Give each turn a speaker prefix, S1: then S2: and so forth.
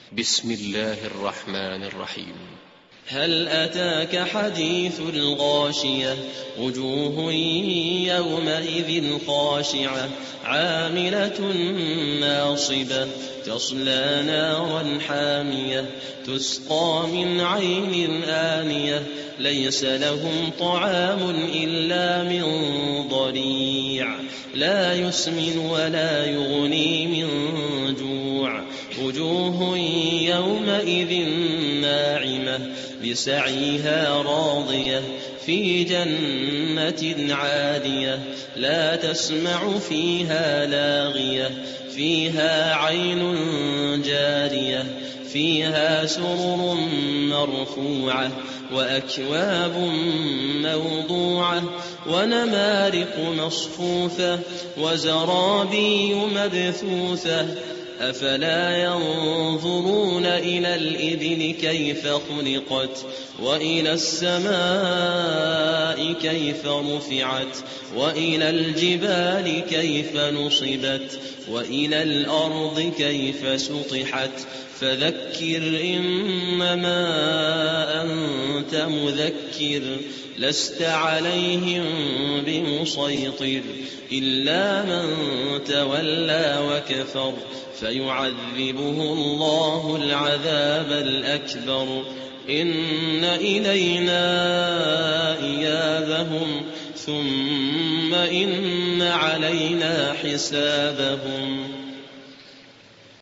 S1: بسم الله الرحمن الرحيم.
S2: هل أتاك حديث الغاشية وجوه يومئذ خاشعة عاملة ناصبة تصلى نارا حامية تسقى من عين آنية ليس لهم طعام إلا من ضريع لا يسمن ولا يغني من جوع وجوه يومئذ ناعمة لسعيها راضية في جنة عالية لا تسمع فيها لاغية فيها عين جارية فيها سرر مرفوعة وأكواب موضوعة ونمارق مصفوفة وزرابي مبثوثة أفلا ينظرون إلى الإبل كيف خلقت وإلى السماء كيف رفعت وإلى الجبال كيف نصبت وإلى الأرض كيف سطحت فذكر إنما أنت مذكر لست عليهم بمسيطر إلا من تولى وكفر فيعذبه الله العذاب الأكبر إن إلينا إيابهم ثم إن علينا حسابهم.